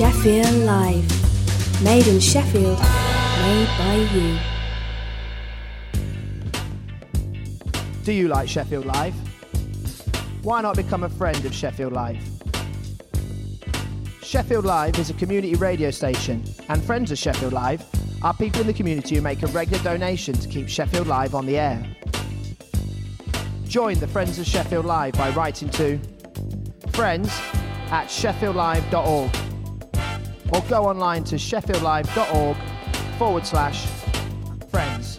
Sheffield Live. Made in Sheffield, made by you. Do you like Sheffield Live? Why not become a friend of Sheffield Live? Sheffield Live is a community radio station, and friends of Sheffield Live are people in the community who make a regular donation to keep Sheffield Live on the air. Join the Friends of Sheffield Live by writing to friends@sheffieldlive.org or go online to sheffieldlive.org/friends.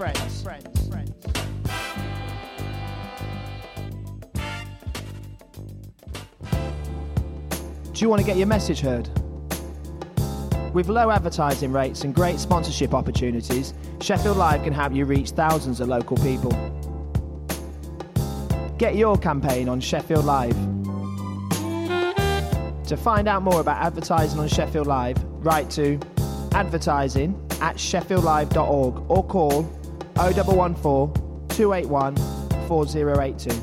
Do you want to get your message heard? With low advertising rates and great sponsorship opportunities, Sheffield Live can help you reach thousands of local people. Get your campaign on Sheffield Live. To find out more about advertising on Sheffield Live, write to advertising@sheffieldlive.org or call 0114 281 4082.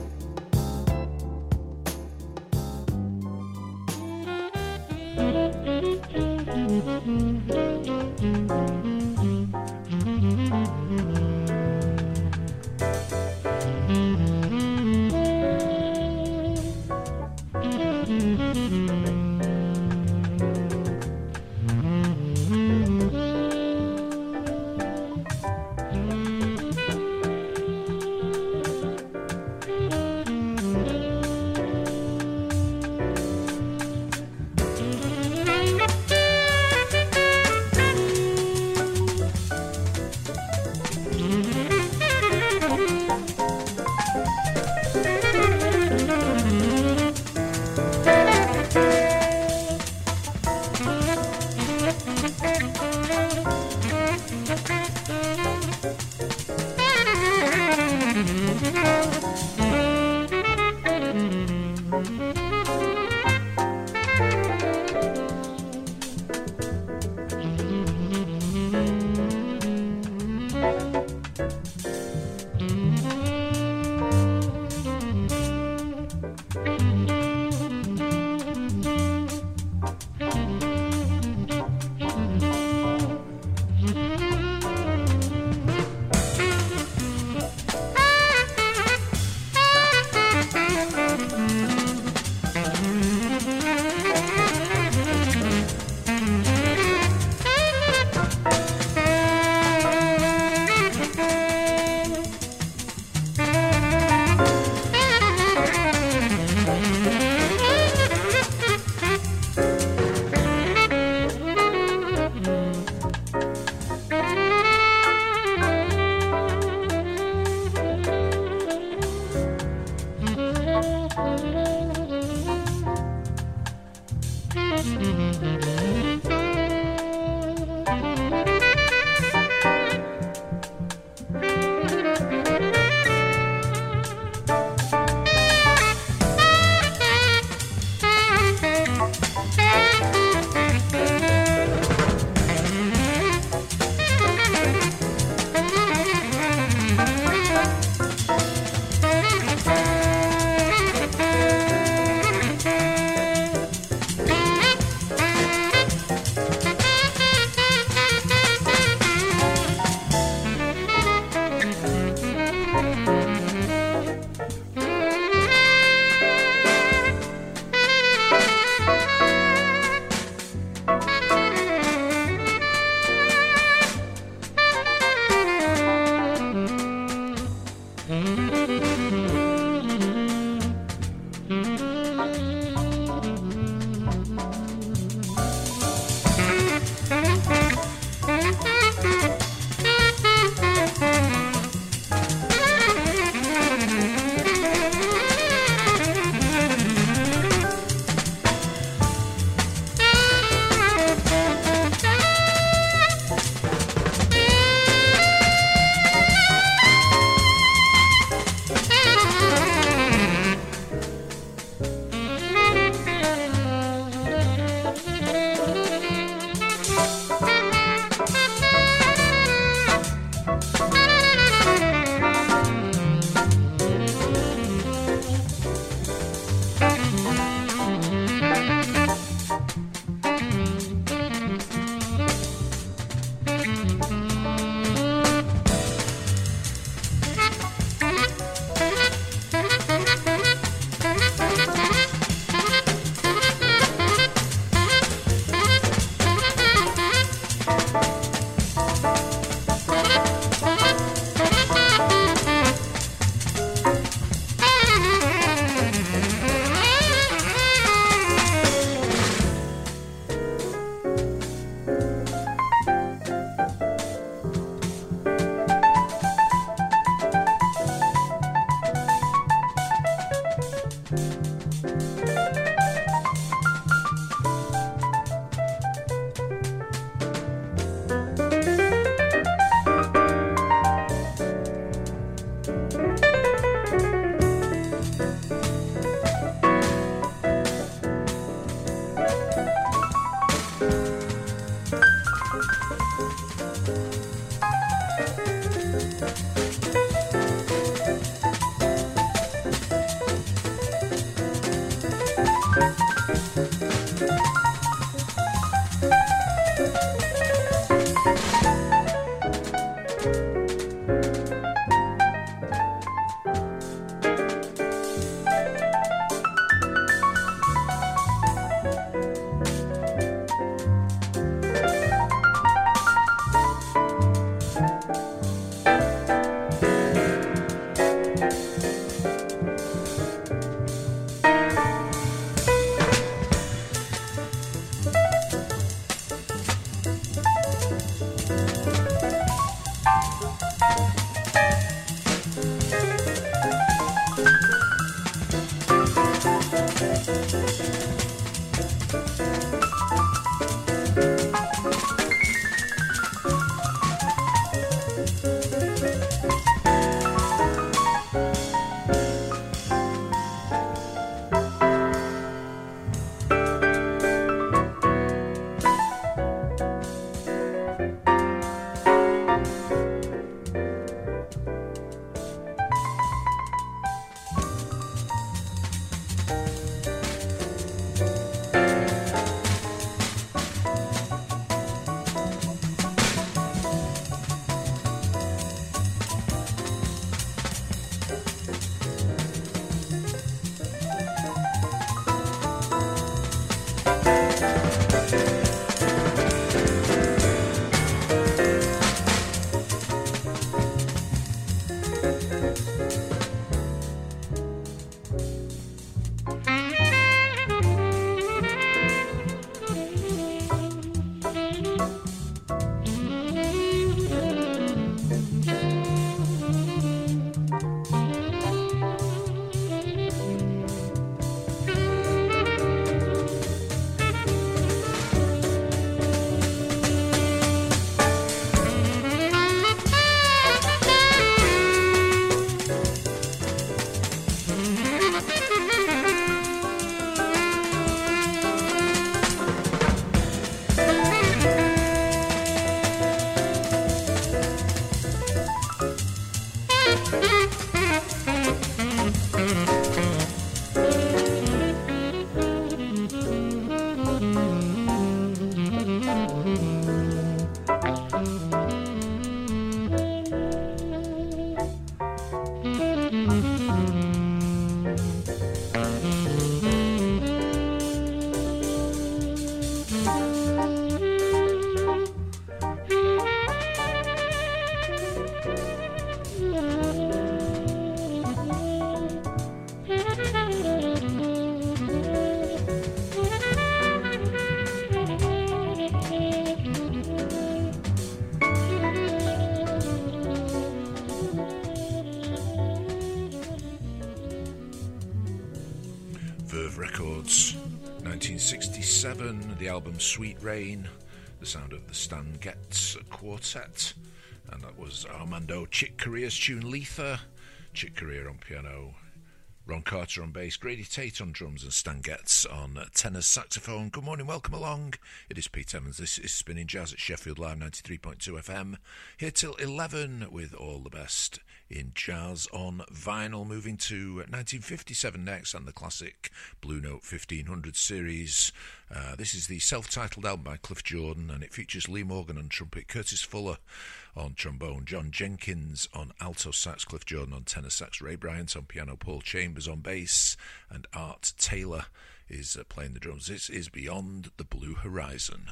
1957, the album Sweet Rain, the sound of the Stan Getz Quartet, and that was Armando Chick Corea's tune Letha. Chick Corea on piano, Ron Carter on bass, Grady Tate on drums, and Stan Getz on tenor saxophone. Good morning, welcome along. It is Pete Evans. This is Spinning Jazz at Sheffield Live 93.2 FM. Here till 11 with all the best in jazz on vinyl. Moving to 1957 next and the classic Blue Note 1500 series. This is the self-titled album by Cliff Jordan, and it features Lee Morgan on trumpet, Curtis Fuller on trombone, John Jenkins on alto sax, Cliff Jordan on tenor sax, Ray Bryant on piano, Paul Chambers on bass, and Art Taylor is playing the drums. This is Beyond the Blue Horizon.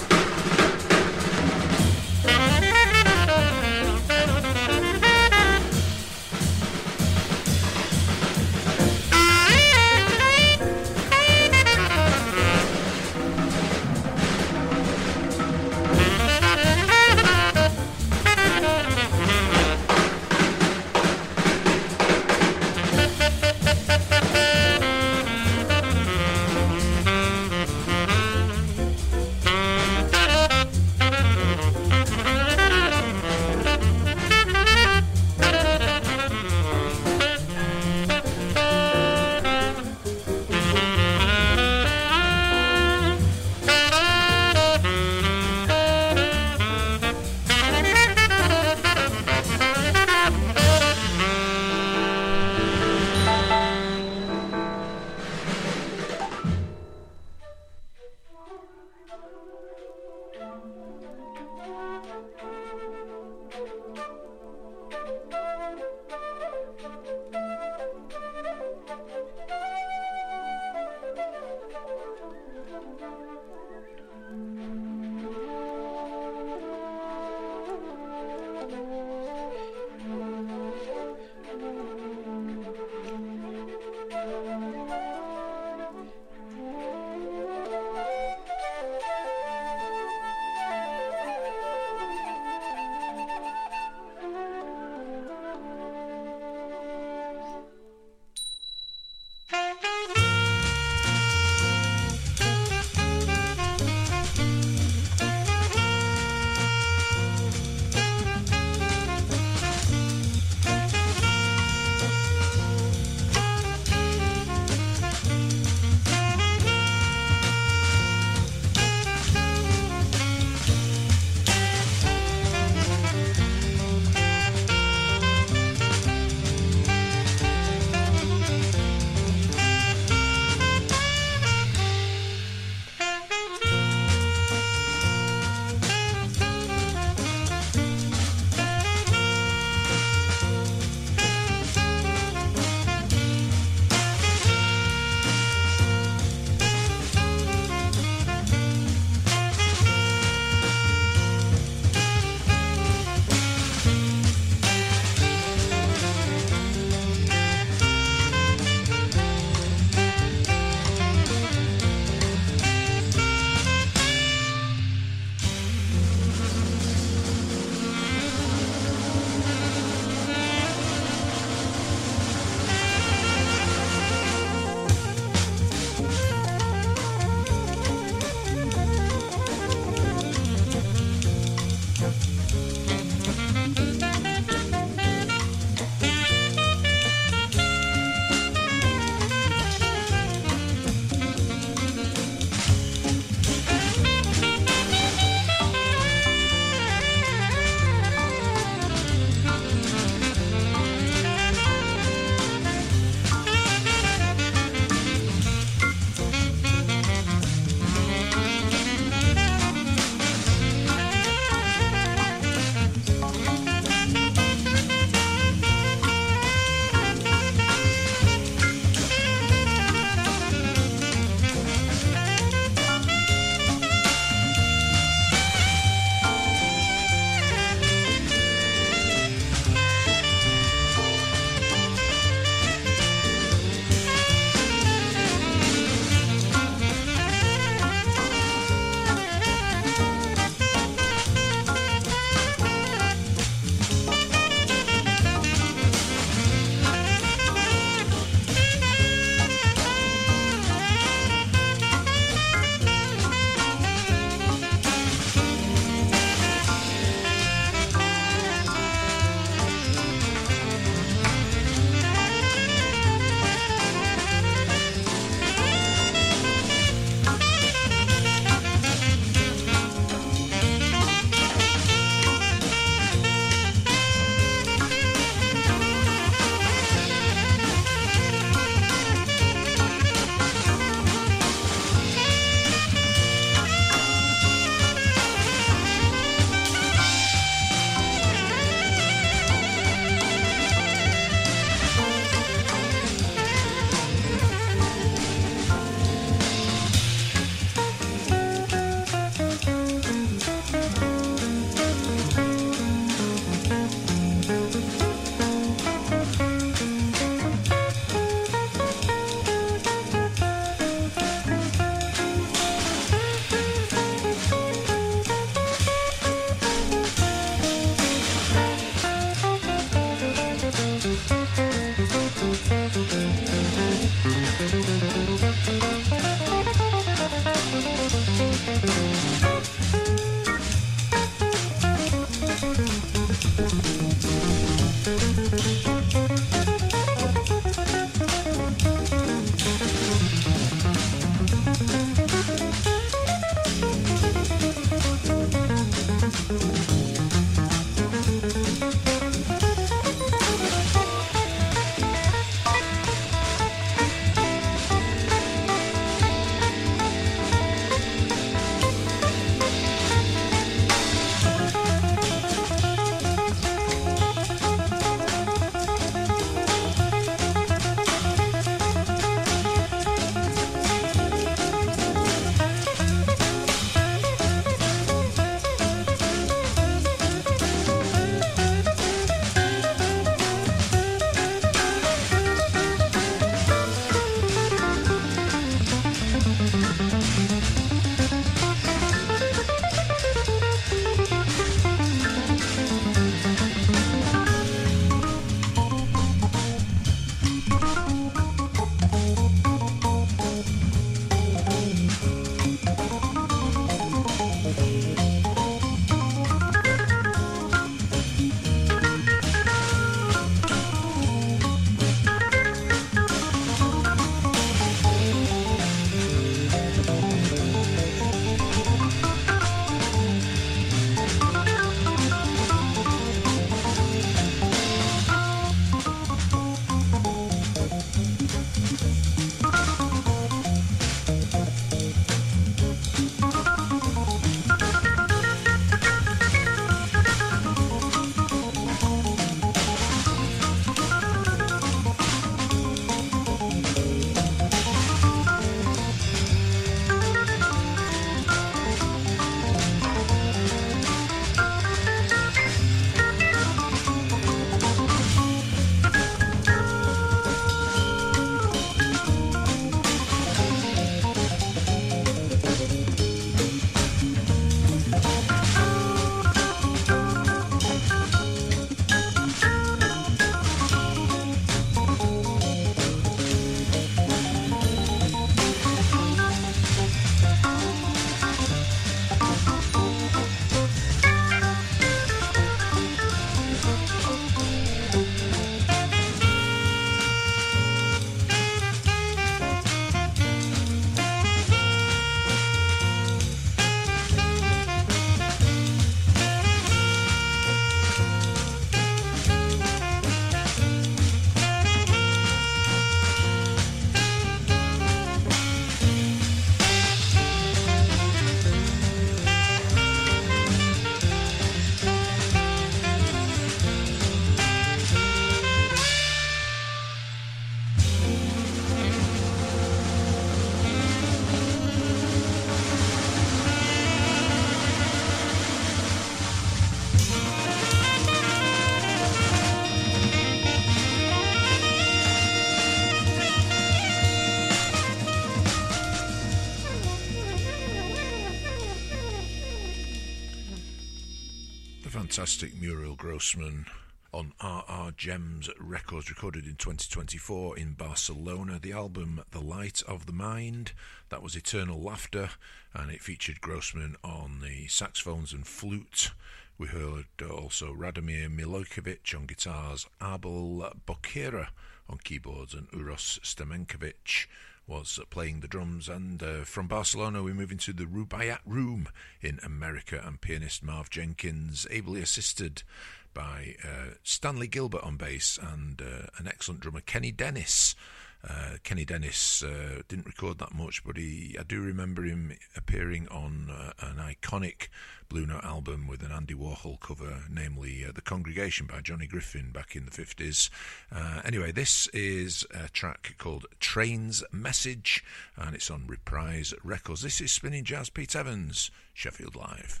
The fantastic Muriel Grossman on RR Gems Records, recorded in 2024 in Barcelona. The album The Light of the Mind, that was Eternal Laughter, and it featured Grossman on the saxophones and flute. We heard also Radomir Milojevic on guitars, Abel Bokera on keyboards, and Uros Stamenkovic was playing the drums. And from Barcelona we move into the Rubaiyat Room in America, and pianist Marv Jenkins, ably assisted by Stanley Gilbert on bass and an excellent drummer, Kenny Dennis. Kenny Dennis didn't record that much, but I do remember him appearing on an iconic Blue Note album with an Andy Warhol cover, namely The Congregation by Johnny Griffin back in the 50s. Anyway, this is a track called Train's Message, and it's on Reprise Records. This is Spinning Jazz, Pete Evans, Sheffield Live.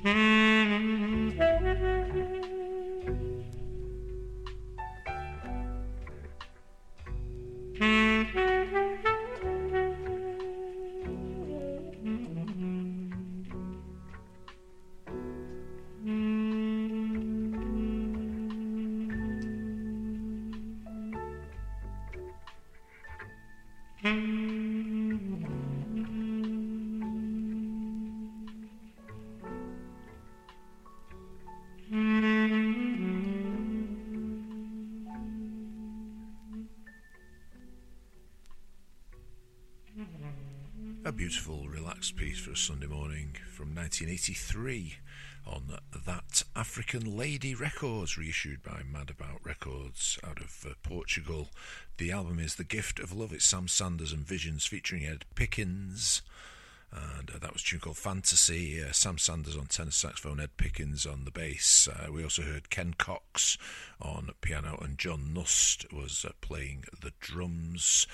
A beautiful, relaxed piece for a Sunday morning from 1983 on That African Lady Records, reissued by Mad About Records out of Portugal. The album is The Gift of Love. It's Sam Sanders and Visions featuring Ed Pickens. And that was a tune called Fantasy. Sam Sanders on tenor saxophone, Ed Pickens on the bass. We also heard Ken Cox on piano, and John Nust was playing the drums.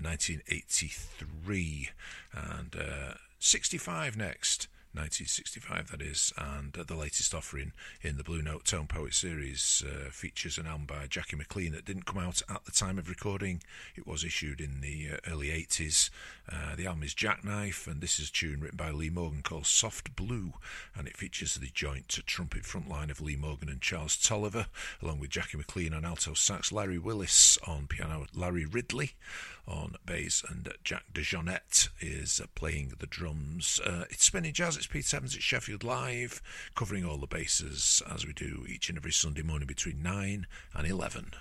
1983. And 65 next. 1965 that is, and the latest offering in the Blue Note Tone Poet series features an album by Jackie McLean that didn't come out at the time of recording. It was issued in the early 80s. The album is Jackknife, and this is a tune written by Lee Morgan called Soft Blue, and it features the joint trumpet frontline of Lee Morgan and Charles Tolliver, along with Jackie McLean on alto sax, Larry Willis on piano, Larry Ridley on bass, and Jack DeJohnette is playing the drums. It's Spinning Jazz, it's Pete Evans at Sheffield Live, covering all the bases as we do each and every Sunday morning between 9 and 11.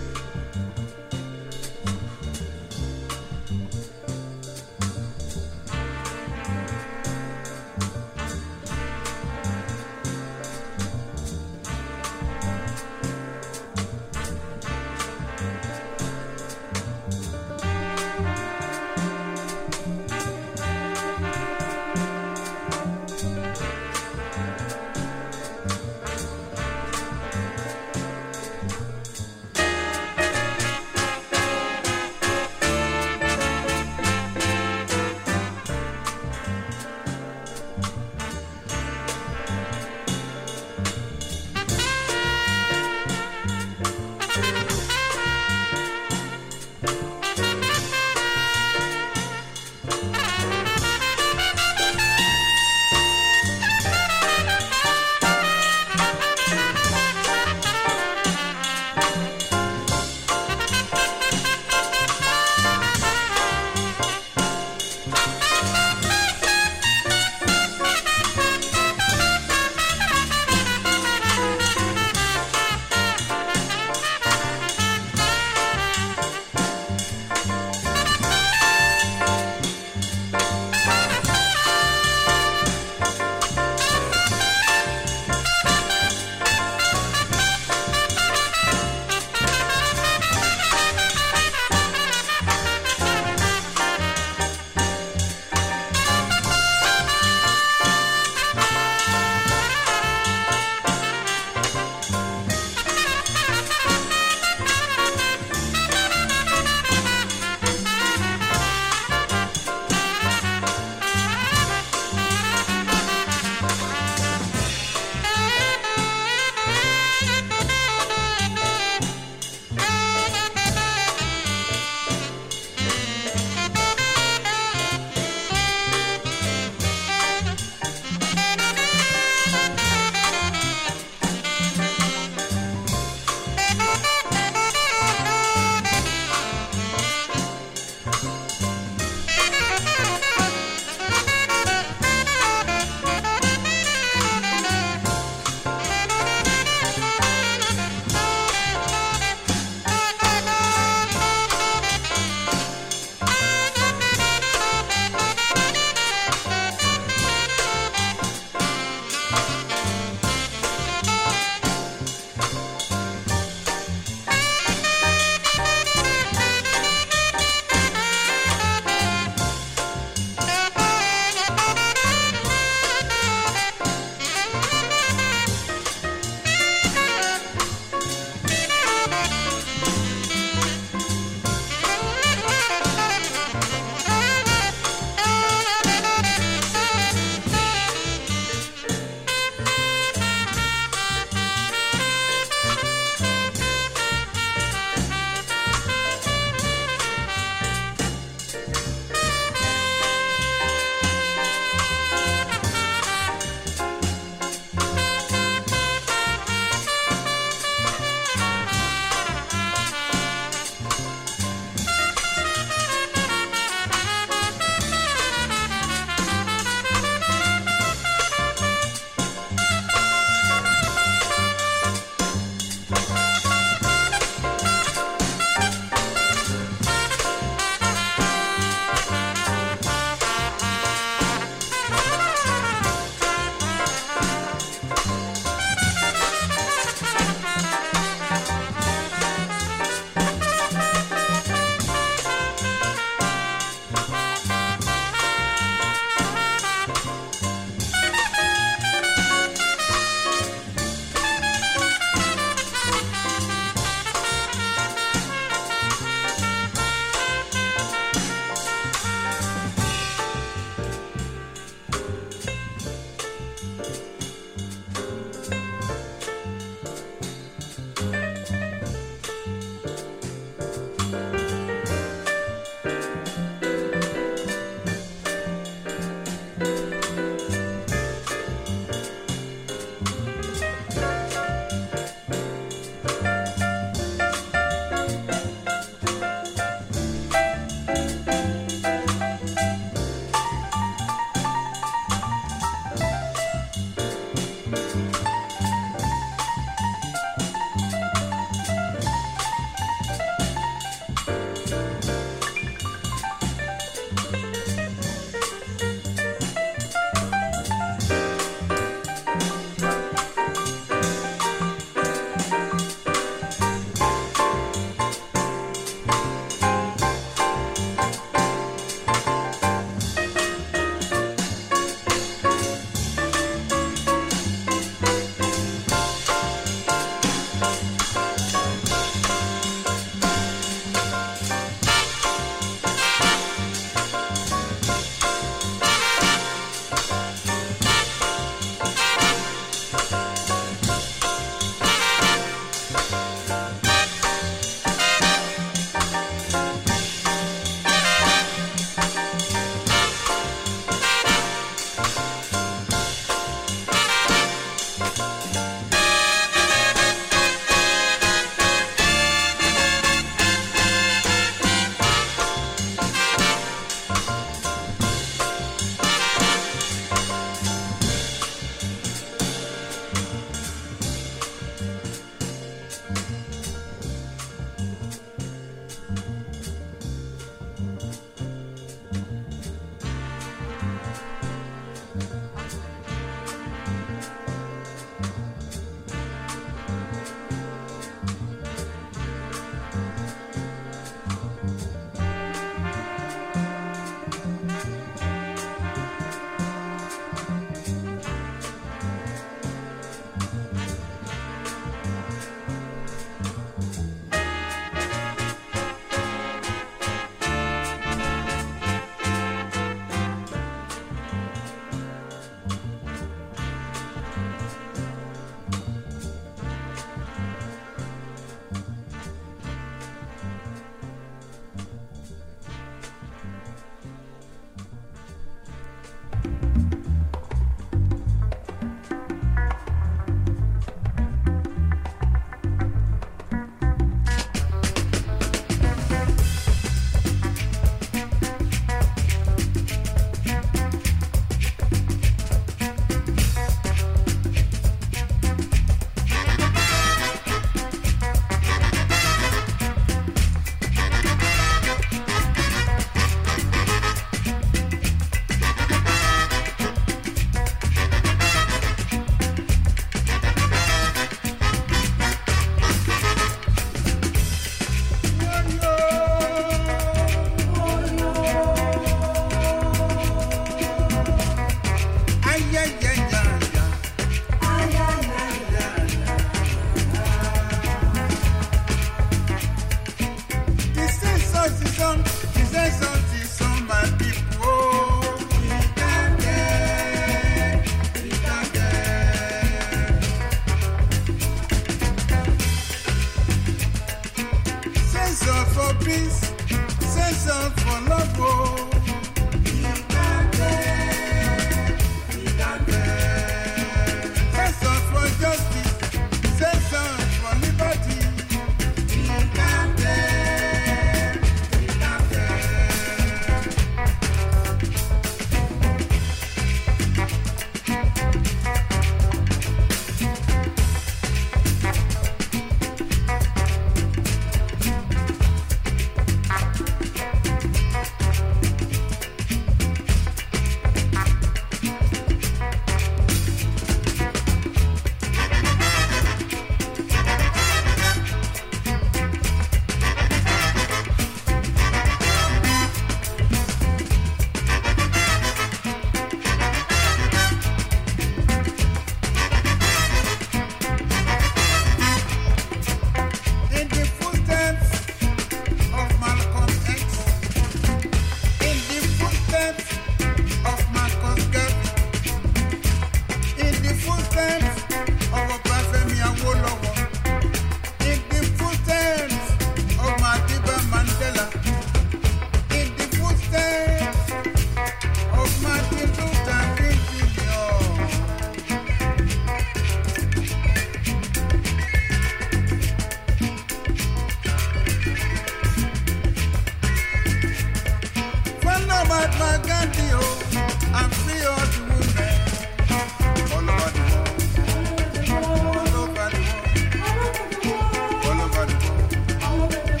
Mahatma Gandhi, oh, and free all the women all over the world. All over the world. All over the world. All over the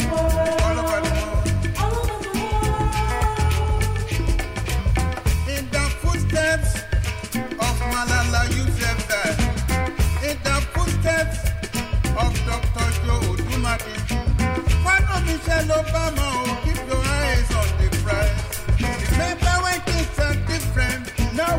world. In the footsteps of Malala Yousafzai, in the footsteps of Dr. Joe Dumaki, Father Michelle Obama, oh, keep your eyes on the prize. Remember when things are different, now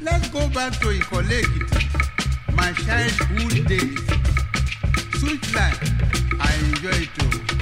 Let's go back to Ikolekiti, my childhood days. Sweet life, I enjoy it too.